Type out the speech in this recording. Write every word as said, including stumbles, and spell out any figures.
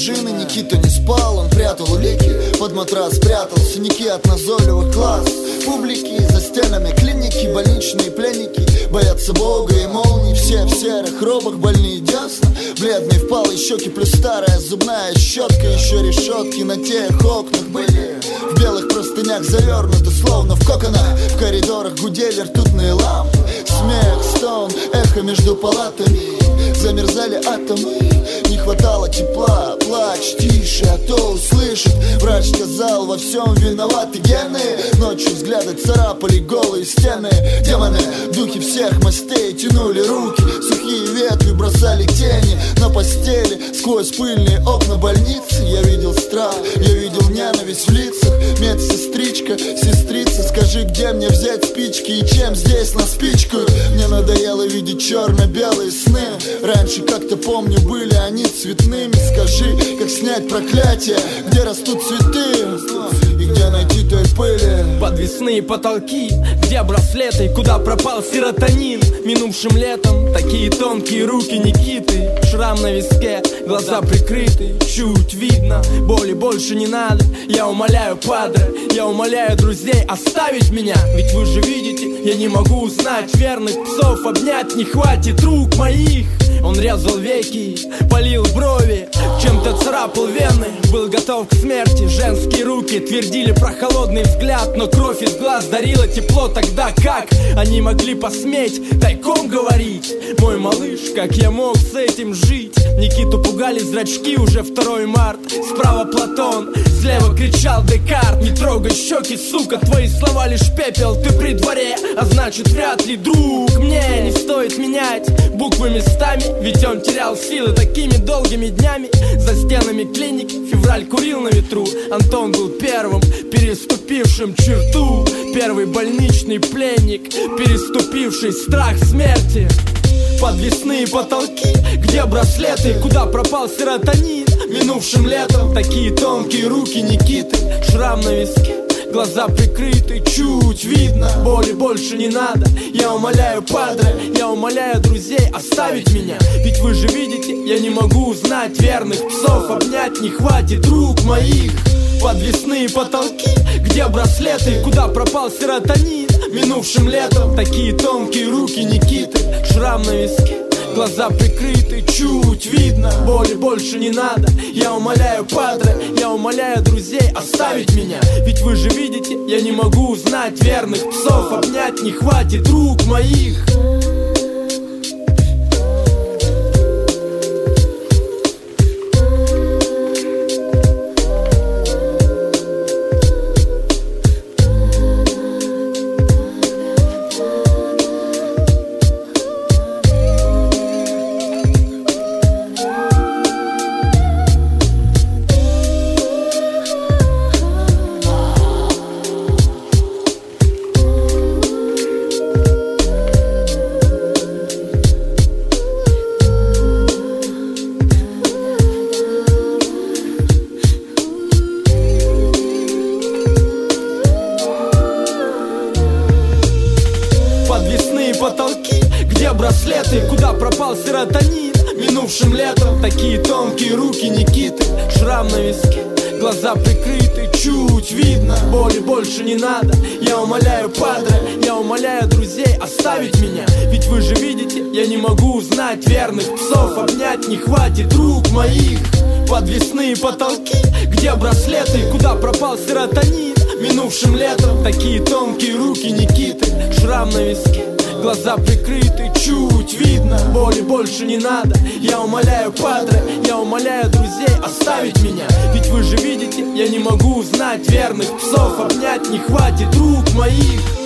пружины. Никита не спал, он прятал улики, под матрас прятал синяки от назойливых глаз публики. За стенами клиники, больничные пленники боятся Бога и молний. Все в серых робах, больные десна, бледные впалые щеки, плюс старая зубная щетка. Еще решетки на тех окнах были в белых простынях завернуты, словно в коконах. В коридорах гудели ртутные лампы, смех, стон, эхо между палатами. Замерзали атомы, не хватало тепла. Плач тише, а то услышит. Врач сказал, во всем виноваты гены. Ночью взгляды царапали голые стены. Демоны, духи всех мастей тянули руки. Сухие ветви бросали тени на постели. Сквозь пыльные окна больницы я видел страх, я видел ненависть в лицах. Медсестричка, сестрица, скажи, где мне взять спички и чем здесь на спичку? Мне надоело видеть черно-белые сны. Раньше, как-то помню, были они цветными. Скажи, как снять проклятие, где растут цветы и где найти той пыли. Подвесные потолки, где браслеты, куда пропал серотонин. Минувшим летом такие тонкие руки Никиты. Шрам на виске, глаза прикрыты, чуть видно, боли больше не надо. Я умоляю, падре, я умоляю друзей оставить меня. Ведь вы же видите, я не могу узнать верных псов, обнять не хватит рук моих. Он резал веки, полил брови, чем-то царапал вены. Был готов к смерти, женские руки твердили про холодный взгляд. Но кровь из глаз дарила тепло. Тогда как они могли посметь тайком говорить? Мой малыш, как я мог с этим жить? Никиту пугали зрачки, уже второй март. Справа Платон, слева кричал Декарт. Не трогай щеки, сука, твои слова лишь пепел. Ты при дворе, а значит вряд ли друг. Мне не стоит менять буквы местами, ведь он терял силы такими долгими днями. За стенами клиники февраль курил на ветру. Антон был первым, переступившим черту. Первый больничный пленник, переступивший страх смерти. Подвесные потолки, где браслеты, куда пропал серотонин. Минувшим летом такие тонкие руки Никиты. Шрам на виске, глаза прикрыты, чуть видно, боли больше не надо. Я умоляю, падре, я умоляю друзей оставить меня. Ведь вы же видите, я не могу узнать верных псов, обнять не хватит рук моих. Подвесные потолки, где браслеты, куда пропал серотонин. Минувшим летом такие тонкие руки Никиты. Шрам на виске, глаза прикрыты, чуть видно, боли больше не надо. Я умоляю, падре, я умоляю друзей оставить меня. Ведь вы же видите, я не могу узнать верных псов, обнять не хватит рук моих. Потолки, где браслеты, куда пропал серотонин. Минувшим летом такие тонкие руки Никиты. Шрам на виске, глаза прикрыты, чуть видно, боли больше не надо. Я умоляю, падре, я умоляю друзей оставить меня. Ведь вы же видите, я не могу узнать верных псов, обнять не хватит рук моих. Подвесные потолки, где браслеты, куда пропал серотонин. Минувшим летом такие тонкие руки Никиты. Шрам на виске, глаза прикрыты, чуть видно, боли больше не надо. Я умоляю, падре, я умоляю друзей оставить меня. Ведь вы же видите, я не могу узнать верных псов, обнять не хватит рук моих.